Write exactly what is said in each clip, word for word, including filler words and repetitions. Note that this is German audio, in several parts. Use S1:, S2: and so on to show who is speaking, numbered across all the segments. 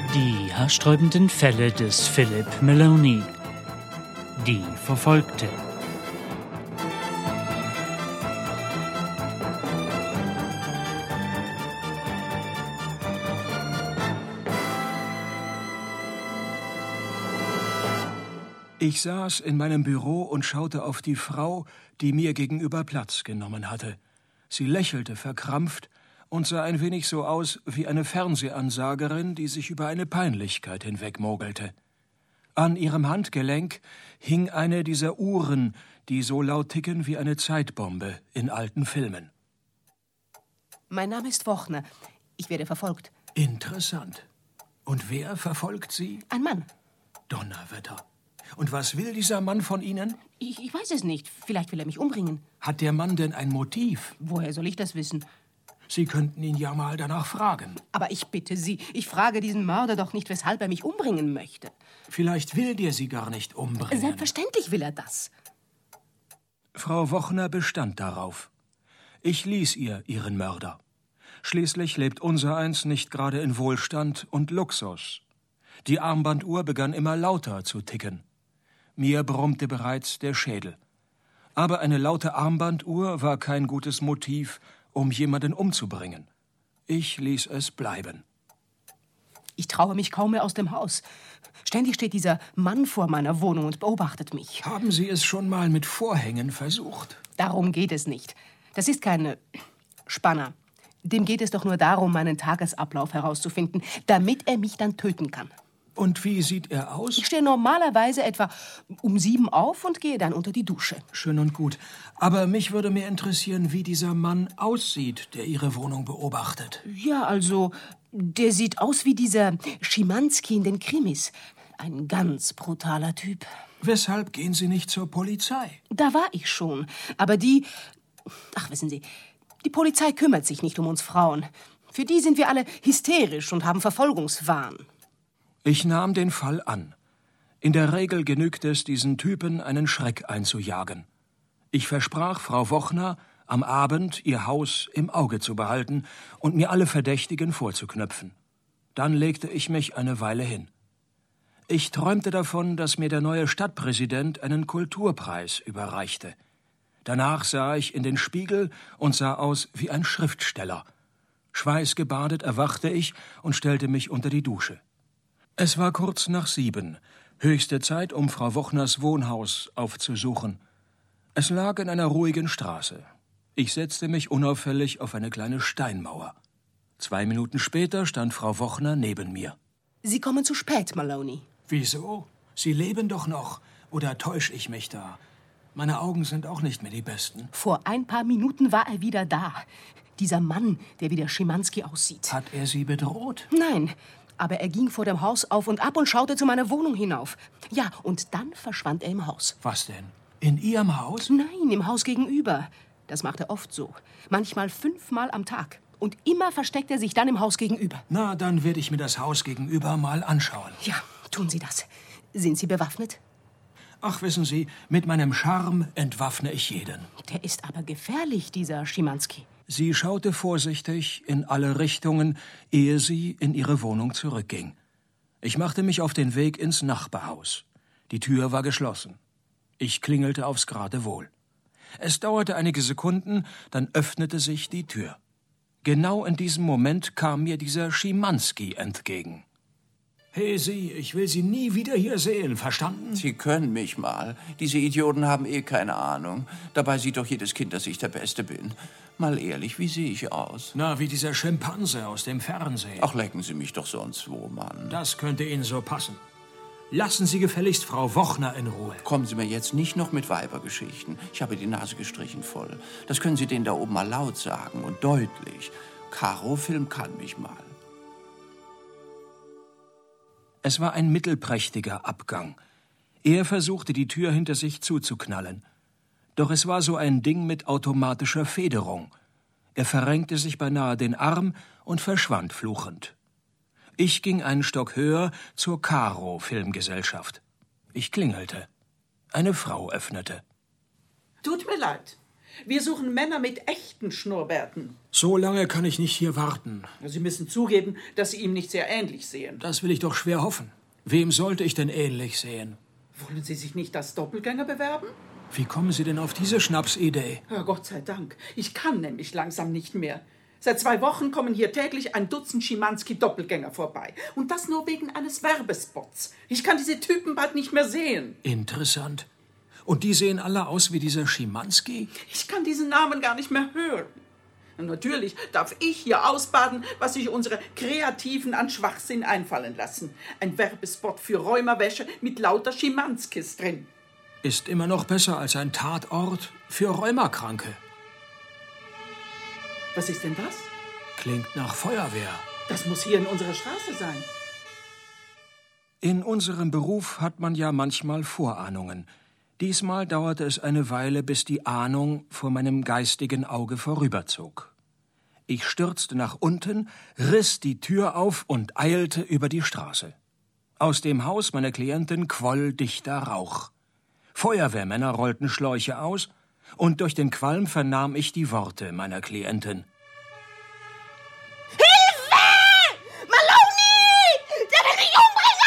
S1: Die haarsträubenden Fälle des Philip Maloney. Die Verfolgte.
S2: Ich saß in meinem Büro und schaute auf die Frau, die mir gegenüber Platz genommen hatte. Sie lächelte verkrampft und sah ein wenig so aus wie eine Fernsehansagerin, die sich über eine Peinlichkeit hinwegmogelte. An ihrem Handgelenk hing eine dieser Uhren, die so laut ticken wie eine Zeitbombe in alten Filmen.
S3: Mein Name ist Wochner. Ich werde verfolgt.
S2: Interessant. Und wer verfolgt Sie?
S3: Ein Mann.
S2: Donnerwetter. Und was will dieser Mann von Ihnen?
S3: Ich, ich weiß es nicht. Vielleicht will er mich umbringen.
S2: Hat der Mann denn ein Motiv?
S3: Woher soll ich das wissen?
S2: Sie könnten ihn ja mal danach fragen.
S3: Aber ich bitte Sie, ich frage diesen Mörder doch nicht, weshalb er mich umbringen möchte.
S2: Vielleicht will der Sie gar nicht umbringen.
S3: Selbstverständlich will er das.
S2: Frau Wochner bestand darauf. Ich ließ ihr ihren Mörder. Schließlich lebt unsereins nicht gerade in Wohlstand und Luxus. Die Armbanduhr begann immer lauter zu ticken. Mir brummte bereits der Schädel. Aber eine laute Armbanduhr war kein gutes Motiv, um jemanden umzubringen. Ich ließ es bleiben.
S3: Ich traue mich kaum mehr aus dem Haus. Ständig steht dieser Mann vor meiner Wohnung und beobachtet mich.
S2: Haben Sie es schon mal mit Vorhängen versucht?
S3: Darum geht es nicht. Das ist keine Spanner. Dem geht es doch nur darum, meinen Tagesablauf herauszufinden, damit er mich dann töten kann.
S2: Und wie sieht er aus?
S3: Ich stehe normalerweise etwa um sieben auf und gehe dann unter die Dusche.
S2: Schön und gut. Aber mich würde mehr interessieren, wie dieser Mann aussieht, der Ihre Wohnung beobachtet.
S3: Ja, also, der sieht aus wie dieser Schimanski in den Krimis. Ein ganz brutaler Typ.
S2: Weshalb gehen Sie nicht zur Polizei?
S3: Da war ich schon. Aber die... Ach, wissen Sie, die Polizei kümmert sich nicht um uns Frauen. Für die sind wir alle hysterisch und haben Verfolgungswahn.
S2: Ich nahm den Fall an. In der Regel genügt es, diesen Typen einen Schreck einzujagen. Ich versprach Frau Wochner, am Abend ihr Haus im Auge zu behalten und mir alle Verdächtigen vorzuknöpfen. Dann legte ich mich eine Weile hin. Ich träumte davon, dass mir der neue Stadtpräsident einen Kulturpreis überreichte. Danach sah ich in den Spiegel und sah aus wie ein Schriftsteller. Schweißgebadet erwachte ich und stellte mich unter die Dusche. Es war kurz nach sieben, höchste Zeit, um Frau Wochners Wohnhaus aufzusuchen. Es lag in einer ruhigen Straße. Ich setzte mich unauffällig auf eine kleine Steinmauer. Zwei Minuten später stand Frau Wochner neben mir.
S3: Sie kommen zu spät, Maloney.
S2: Wieso? Sie leben doch noch. Oder täusche ich mich da? Meine Augen sind auch nicht mehr die besten.
S3: Vor ein paar Minuten war er wieder da. Dieser Mann, der wie der Schimanski aussieht.
S2: Hat er Sie bedroht?
S3: Nein. Aber er ging vor dem Haus auf und ab und schaute zu meiner Wohnung hinauf. Ja, und dann verschwand er im Haus.
S2: Was denn? In Ihrem Haus?
S3: Nein, im Haus gegenüber. Das macht er oft so. Manchmal fünfmal am Tag. Und immer versteckt er sich dann im Haus gegenüber.
S2: Na, dann werde ich mir das Haus gegenüber mal anschauen.
S3: Ja, tun Sie das. Sind Sie bewaffnet?
S2: Ach, wissen Sie, mit meinem Charme entwaffne ich jeden.
S3: Der ist aber gefährlich, dieser Schimanski.
S2: Sie schaute vorsichtig in alle Richtungen, ehe sie in ihre Wohnung zurückging. Ich machte mich auf den Weg ins Nachbarhaus. Die Tür war geschlossen. Ich klingelte aufs Geratewohl. Es dauerte einige Sekunden, dann öffnete sich die Tür. Genau in diesem Moment kam mir dieser Schimanski entgegen. Hey, Sie, ich will Sie nie wieder hier sehen, verstanden?
S4: Sie können mich mal. Diese Idioten haben eh keine Ahnung. Dabei sieht doch jedes Kind, dass ich der Beste bin. Mal ehrlich, wie sehe ich aus?
S2: Na, wie dieser Schimpanse aus dem Fernsehen.
S4: Ach, lecken Sie mich doch sonst wo, Mann.
S2: Das könnte Ihnen so passen. Lassen Sie gefälligst Frau Wochner in Ruhe.
S4: Kommen Sie mir jetzt nicht noch mit Weibergeschichten. Ich habe die Nase gestrichen voll. Das können Sie denen da oben mal laut sagen und deutlich. Karo-Film kann mich mal.
S2: Es war ein mittelprächtiger Abgang. Er versuchte, die Tür hinter sich zuzuknallen. Doch es war so ein Ding mit automatischer Federung. Er verrenkte sich beinahe den Arm und verschwand fluchend. Ich ging einen Stock höher zur Karo-Filmgesellschaft. Ich klingelte. Eine Frau öffnete.
S5: Tut mir leid, Wir suchen Männer mit echten Schnurrbärten.
S2: So lange kann ich nicht hier warten.
S5: Sie müssen zugeben, dass Sie ihm nicht sehr ähnlich sehen.
S2: Das will ich doch schwer hoffen. Wem sollte ich denn ähnlich sehen?
S5: Wollen Sie sich nicht als Doppelgänger bewerben?
S2: Wie kommen Sie denn auf diese Schnapsidee?
S5: Ja, Gott sei Dank. Ich kann nämlich langsam nicht mehr. Seit zwei Wochen kommen hier täglich ein Dutzend Schimanski-Doppelgänger vorbei. Und das nur wegen eines Werbespots. Ich kann diese Typen bald nicht mehr sehen.
S2: Interessant. Und die sehen alle aus wie dieser Schimanski?
S5: Ich kann diesen Namen gar nicht mehr hören. Und natürlich darf ich hier ausbaden, was sich unsere Kreativen an Schwachsinn einfallen lassen. Ein Werbespot für Rheumawäsche mit lauter Schimanskis drin.
S2: Ist immer noch besser als ein Tatort für Rheumakranke.
S5: Was ist denn das?
S2: Klingt nach Feuerwehr.
S5: Das muss hier in unserer Straße sein.
S2: In unserem Beruf hat man ja manchmal Vorahnungen. Diesmal dauerte es eine Weile, bis die Ahnung vor meinem geistigen Auge vorüberzog. Ich stürzte nach unten, riss die Tür auf und eilte über die Straße. Aus dem Haus meiner Klientin quoll dichter Rauch. Feuerwehrmänner rollten Schläuche aus, und durch den Qualm vernahm ich die Worte meiner Klientin.
S3: Hilfe! Maloney! Der will mich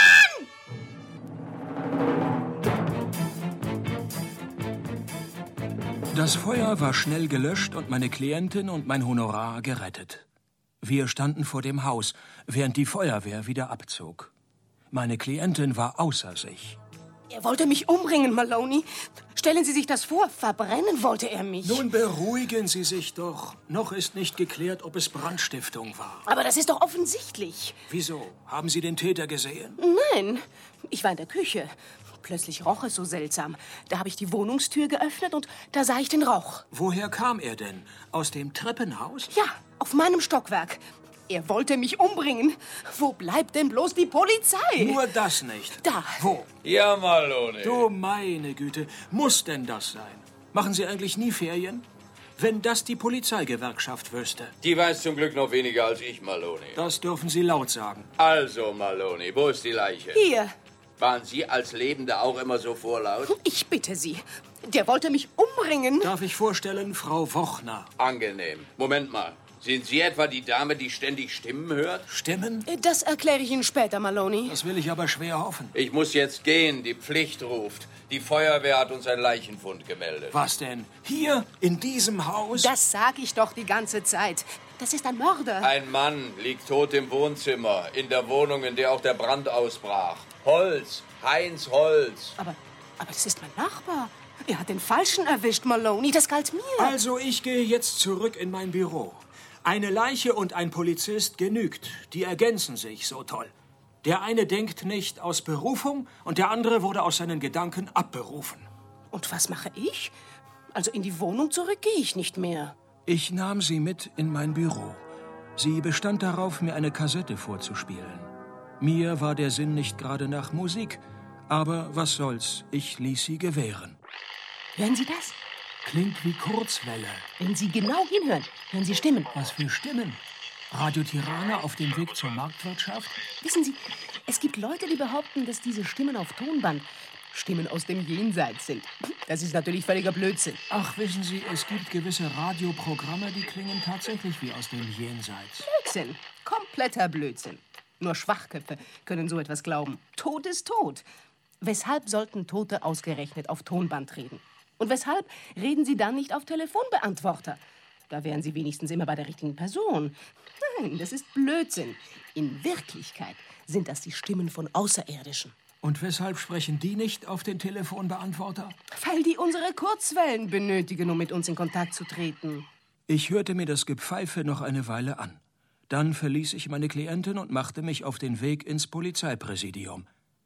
S3: umbringen!
S2: Das Feuer war schnell gelöscht und meine Klientin und mein Honorar gerettet. Wir standen vor dem Haus, während die Feuerwehr wieder abzog. Meine Klientin war außer sich.
S3: Er wollte mich umbringen, Maloney. Stellen Sie sich das vor, verbrennen wollte er mich.
S2: Nun beruhigen Sie sich doch. Noch ist nicht geklärt, ob es Brandstiftung war.
S3: Aber das ist doch offensichtlich.
S2: Wieso? Haben Sie den Täter gesehen?
S3: Nein, ich war in der Küche. Plötzlich roch es so seltsam. Da habe ich die Wohnungstür geöffnet und da sah ich den Rauch.
S2: Woher kam er denn? Aus dem Treppenhaus?
S3: Ja, auf meinem Stockwerk. Er wollte mich umbringen. Wo bleibt denn bloß die Polizei?
S2: Nur das nicht.
S3: Da.
S2: Wo?
S6: Ja, Maloney.
S2: Du meine Güte, muss denn das sein? Machen Sie eigentlich nie Ferien? Wenn das die Polizeigewerkschaft wüsste.
S6: Die weiß zum Glück noch weniger als ich, Maloney.
S2: Das dürfen Sie laut sagen.
S6: Also, Maloney, wo ist die Leiche?
S3: Hier.
S6: Waren Sie als Lebende auch immer so vorlaut?
S3: Ich bitte Sie. Der wollte mich umbringen.
S2: Darf ich vorstellen, Frau Wochner?
S6: Angenehm. Moment mal. Sind Sie etwa die Dame, die ständig Stimmen hört?
S2: Stimmen?
S3: Das erkläre ich Ihnen später, Maloney.
S2: Das will ich aber schwer hoffen.
S6: Ich muss jetzt gehen. Die Pflicht ruft. Die Feuerwehr hat uns einen Leichenfund gemeldet.
S2: Was denn? Hier? In diesem Haus?
S3: Das sage ich doch die ganze Zeit. Das ist ein Mörder.
S6: Ein Mann liegt tot im Wohnzimmer, in der Wohnung, in der auch der Brand ausbrach. Holz, Heinz Holz.
S3: Aber, aber das ist mein Nachbar. Er hat den Falschen erwischt, Maloney. Das galt mir.
S2: Also, ich gehe jetzt zurück in mein Büro. Eine Leiche und ein Polizist genügt. Die ergänzen sich so toll. Der eine denkt nicht aus Berufung und der andere wurde aus seinen Gedanken abberufen.
S3: Und was mache ich? Also in die Wohnung zurück gehe ich nicht mehr.
S2: Ich nahm sie mit in mein Büro. Sie bestand darauf, mir eine Kassette vorzuspielen. Mir war der Sinn nicht gerade nach Musik, aber was soll's, ich ließ sie gewähren.
S3: Hören Sie das?
S2: Klingt wie Kurzwelle.
S3: Wenn Sie genau hinhören, hören Sie Stimmen.
S2: Was für Stimmen? Radio Tirana auf dem Weg zur Marktwirtschaft?
S3: Wissen Sie, es gibt Leute, die behaupten, dass diese Stimmen auf Tonband Stimmen aus dem Jenseits sind. Das ist natürlich völliger Blödsinn.
S2: Ach, wissen Sie, es gibt gewisse Radioprogramme, die klingen tatsächlich wie aus dem Jenseits.
S3: Blödsinn. Kompletter Blödsinn. Nur Schwachköpfe können so etwas glauben. Tod ist tot. Weshalb sollten Tote ausgerechnet auf Tonband reden? Und weshalb reden Sie dann nicht auf Telefonbeantworter? Da wären Sie wenigstens immer bei der richtigen Person. Nein, das ist Blödsinn. In Wirklichkeit sind das die Stimmen von Außerirdischen.
S2: Und weshalb sprechen die nicht auf den Telefonbeantworter?
S3: Weil die unsere Kurzwellen benötigen, um mit uns in Kontakt zu treten.
S2: Ich hörte mir das Gepfeife noch eine Weile an. Dann verließ ich meine Klientin und machte mich auf den Weg ins Polizeipräsidium.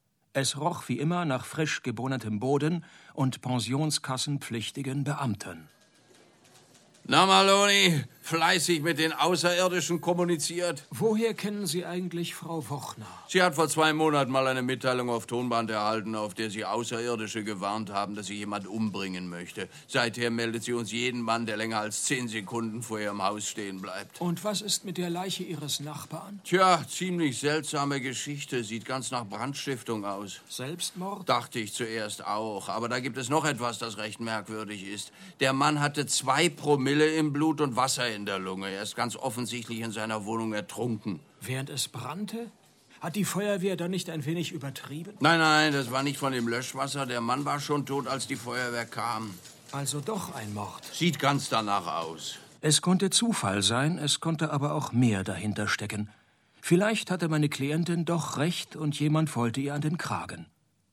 S2: Es roch wie immer nach frisch gebohnetem Boden und pensionskassenpflichtigen Beamten.
S4: Na, Maloney, Fleißig mit den Außerirdischen kommuniziert.
S2: Woher kennen Sie eigentlich Frau Wochner?
S4: Sie hat vor zwei Monaten mal eine Mitteilung auf Tonband erhalten, auf der sie Außerirdische gewarnt haben, dass sie jemand umbringen möchte. Seither meldet sie uns jeden Mann, der länger als zehn Sekunden vor ihrem Haus stehen bleibt.
S2: Und was ist mit der Leiche Ihres Nachbarn?
S4: Tja, ziemlich seltsame Geschichte. Sieht ganz nach Brandstiftung aus.
S2: Selbstmord?
S4: Dachte ich zuerst auch. Aber da gibt es noch etwas, das recht merkwürdig ist. Der Mann hatte zwei Promille im Blut und Wasser in der Lunge. Er ist ganz offensichtlich in seiner Wohnung ertrunken.
S2: Während es brannte? Hat die Feuerwehr dann nicht ein wenig übertrieben?
S4: Nein, nein, das war nicht von dem Löschwasser. Der Mann war schon tot, als die Feuerwehr kam.
S2: Also doch ein Mord.
S4: Sieht ganz danach aus.
S2: Es konnte Zufall sein, es konnte aber auch mehr dahinter stecken. Vielleicht hatte meine Klientin doch recht und jemand wollte ihr an den Kragen.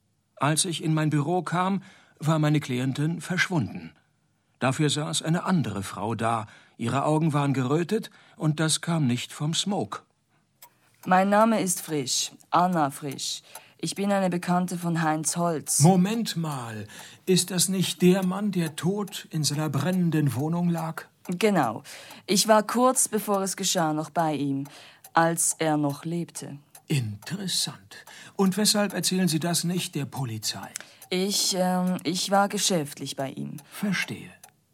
S2: Als ich in mein Büro kam, war meine Klientin verschwunden. Dafür saß eine andere Frau da. Ihre Augen waren gerötet und das kam nicht vom Smoke.
S7: Mein Name ist Frisch, Anna Frisch. Ich bin eine Bekannte von Heinz Holz.
S2: Moment mal, ist das nicht der Mann, der tot in seiner brennenden Wohnung lag?
S7: Genau. Ich war kurz bevor es geschah noch bei ihm, als er noch lebte.
S2: Interessant. Und weshalb erzählen Sie das nicht der Polizei?
S7: Ich, ähm, ich war geschäftlich bei ihm.
S2: Verstehe.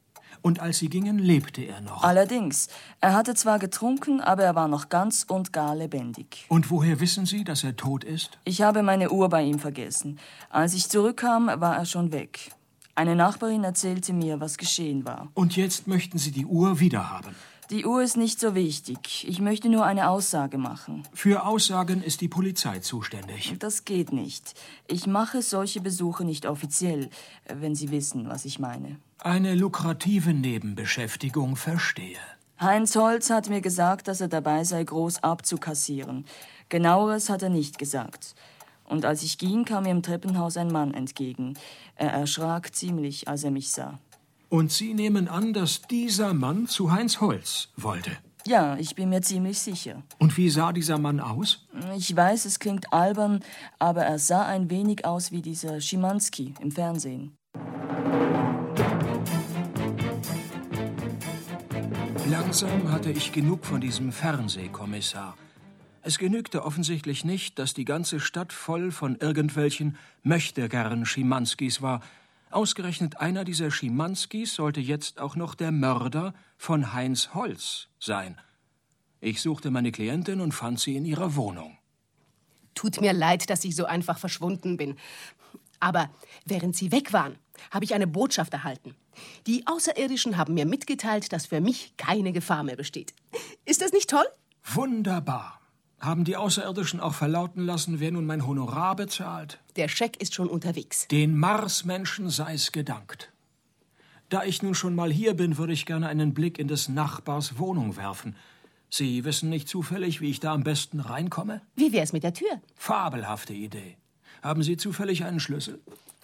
S2: Und als Sie gingen, lebte er noch?
S7: Allerdings. Er hatte zwar getrunken, aber er war noch ganz und gar lebendig.
S2: Und woher wissen Sie, dass er tot ist?
S7: Ich habe meine Uhr bei ihm vergessen. Als ich zurückkam, war er schon weg. Eine Nachbarin erzählte mir, was geschehen war.
S2: Und jetzt möchten Sie die Uhr wiederhaben?
S7: Die Uhr ist nicht so wichtig. Ich möchte nur eine Aussage machen.
S2: Für Aussagen ist die Polizei zuständig.
S7: Das geht nicht. Ich mache solche Besuche nicht offiziell, wenn Sie wissen, was ich meine.
S2: Eine lukrative Nebenbeschäftigung, verstehe.
S7: Heinz Holz hat mir gesagt, dass er dabei sei, groß abzukassieren. Genaueres hat er nicht gesagt. Und als ich ging, kam mir im Treppenhaus ein Mann entgegen. Er erschrak ziemlich, als er mich sah.
S2: Und Sie nehmen an, dass dieser Mann zu Heinz Holz wollte?
S7: Ja, ich bin mir ziemlich sicher.
S2: Und wie sah dieser Mann aus?
S7: Ich weiß, es klingt albern, aber er sah ein wenig aus wie dieser Schimanski im Fernsehen.
S2: Langsam hatte ich genug von diesem Fernsehkommissar. Es genügte offensichtlich nicht, dass die ganze Stadt voll von irgendwelchen möchtegern Schimanskis war. Ausgerechnet einer dieser Schimanskis sollte jetzt auch noch der Mörder von Heinz Holz sein. Ich suchte meine Klientin und fand sie in ihrer Wohnung.
S3: Tut mir leid, dass ich so einfach verschwunden bin. Aber während Sie weg waren, habe ich eine Botschaft erhalten. Die Außerirdischen haben mir mitgeteilt, dass für mich keine Gefahr mehr besteht. Ist das nicht toll?
S2: Wunderbar. Haben die Außerirdischen auch verlauten lassen, wer nun mein Honorar bezahlt?
S3: Der Scheck ist schon unterwegs.
S2: Den Marsmenschen sei's gedankt. Da ich nun schon mal hier bin, würde ich gerne einen Blick in des Nachbars Wohnung werfen. Sie wissen nicht zufällig, wie ich da am besten reinkomme?
S3: Wie wär's mit der Tür?
S2: Fabelhafte Idee. Haben Sie zufällig einen Schlüssel?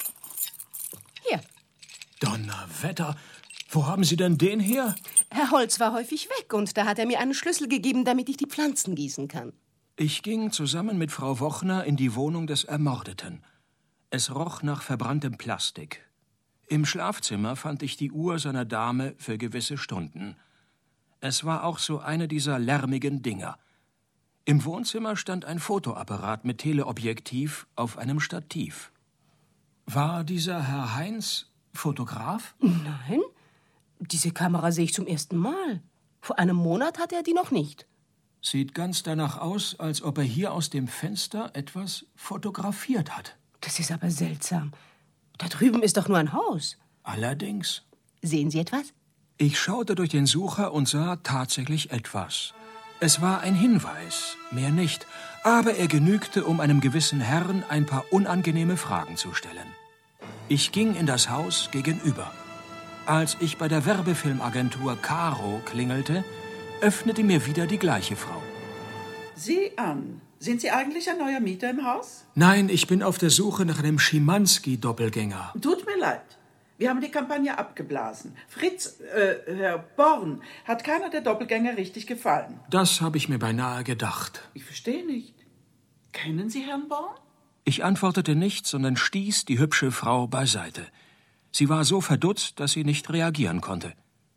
S3: Hier.
S2: Donnerwetter, wo haben Sie denn den her?
S3: Herr Holz war häufig weg und da hat er mir einen Schlüssel gegeben, damit ich die Pflanzen gießen kann.
S2: Ich ging zusammen mit Frau Wochner in die Wohnung des Ermordeten. Es roch nach verbranntem Plastik. Im Schlafzimmer fand ich die Uhr seiner Dame für gewisse Stunden. Es war auch so eine dieser lärmigen Dinger. Im Wohnzimmer stand ein Fotoapparat mit Teleobjektiv auf einem Stativ. War dieser Herr Heinz Fotograf?
S3: Nein, diese Kamera sehe ich zum ersten Mal. Vor einem Monat hatte er die noch nicht.
S2: Sieht ganz danach aus, als ob er hier aus dem Fenster etwas fotografiert hat.
S3: Das ist aber seltsam. Da drüben ist doch nur ein Haus.
S2: Allerdings.
S3: Sehen Sie etwas?
S2: Ich schaute durch den Sucher und sah tatsächlich etwas. Es war ein Hinweis, mehr nicht. Aber er genügte, um einem gewissen Herrn ein paar unangenehme Fragen zu stellen. Ich ging in das Haus gegenüber. Als ich bei der Werbefilmagentur Caro klingelte, öffnete mir wieder die gleiche Frau.
S5: Sieh an. Sind Sie eigentlich ein neuer Mieter im Haus?
S2: Nein, ich bin auf der Suche nach einem Schimanski-Doppelgänger.
S5: Tut mir leid. Wir haben die Kampagne abgeblasen. Fritz, äh, Herr Born, hat keiner der Doppelgänger richtig gefallen.
S2: Das habe ich mir beinahe gedacht.
S5: Ich verstehe nicht. Kennen Sie Herrn Born?
S2: Ich antwortete nicht, sondern stieß die hübsche Frau beiseite. Sie war so verdutzt, dass sie nicht reagieren konnte.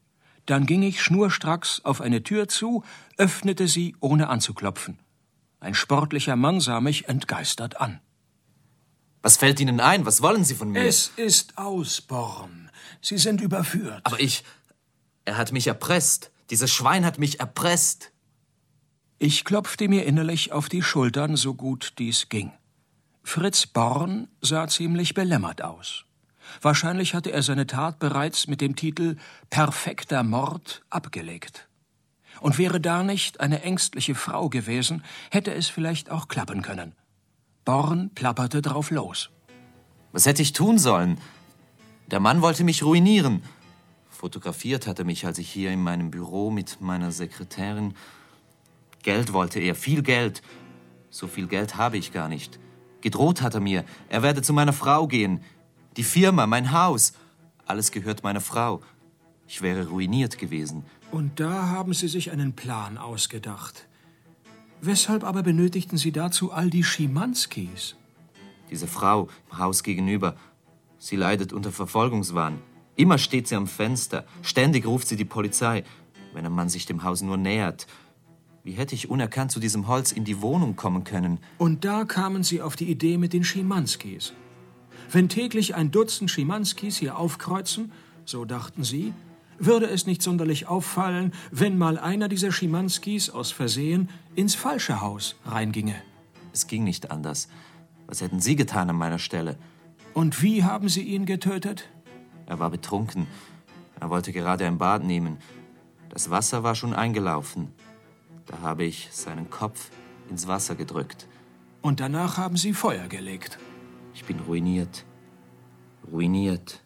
S2: Dann ging ich schnurstracks auf eine Tür zu, öffnete sie, ohne anzuklopfen. Ein sportlicher Mann sah mich entgeistert an.
S8: Was fällt Ihnen ein? Was wollen Sie von mir?
S2: Es ist aus, Born. Sie sind überführt.
S8: Aber ich... Er hat mich erpresst. Dieses Schwein hat mich erpresst.
S2: Ich klopfte mir innerlich auf die Schultern, so gut dies ging. Fritz Born sah ziemlich belämmert aus. Wahrscheinlich hatte er seine Tat bereits mit dem Titel »Perfekter Mord« abgelegt. Und wäre da nicht eine ängstliche Frau gewesen, hätte es vielleicht auch klappen können. Born plapperte drauf los.
S8: Was hätte ich tun sollen? Der Mann wollte mich ruinieren. Fotografiert hatte mich, als ich hier in meinem Büro mit meiner Sekretärin... Geld wollte er, viel Geld. So viel Geld habe ich gar nicht. Gedroht hat er mir, er werde zu meiner Frau gehen. Die Firma, mein Haus, alles gehört meiner Frau. Ich wäre ruiniert gewesen.
S2: Und da haben Sie sich einen Plan ausgedacht. Weshalb aber benötigten Sie dazu all die Schimanskis?
S8: Diese Frau im Haus gegenüber, sie leidet unter Verfolgungswahn. Immer steht sie am Fenster, ständig ruft sie die Polizei, wenn ein Mann sich dem Haus nur nähert. Wie hätte ich unerkannt zu diesem Holz in die Wohnung kommen können?
S2: Und da kamen Sie auf die Idee mit den Schimanskis. Wenn täglich ein Dutzend Schimanskis hier aufkreuzen, so dachten Sie, würde es nicht sonderlich auffallen, wenn mal einer dieser Schimanskis aus Versehen ins falsche Haus reinginge.
S8: Es ging nicht anders. Was hätten Sie getan an meiner Stelle?
S2: Und wie haben Sie ihn getötet?
S8: Er war betrunken. Er wollte gerade ein Bad nehmen. Das Wasser war schon eingelaufen. Da habe ich seinen Kopf ins Wasser gedrückt.
S2: Und danach haben Sie Feuer gelegt.
S8: Ich bin ruiniert. Ruiniert.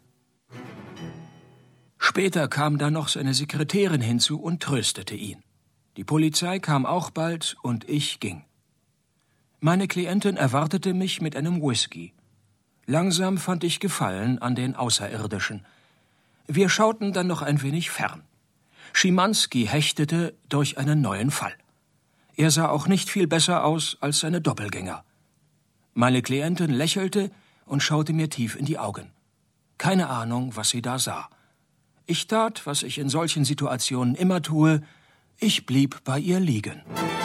S2: Später kam dann noch seine Sekretärin hinzu und tröstete ihn. Die Polizei kam auch bald und ich ging. Meine Klientin erwartete mich mit einem Whisky. Langsam fand ich Gefallen an den Außerirdischen. Wir schauten dann noch ein wenig fern. Schimanski hechtete durch einen neuen Fall. Er sah auch nicht viel besser aus als seine Doppelgänger. Meine Klientin lächelte und schaute mir tief in die Augen. Keine Ahnung, was sie da sah. Ich tat, was ich in solchen Situationen immer tue, ich blieb bei ihr liegen.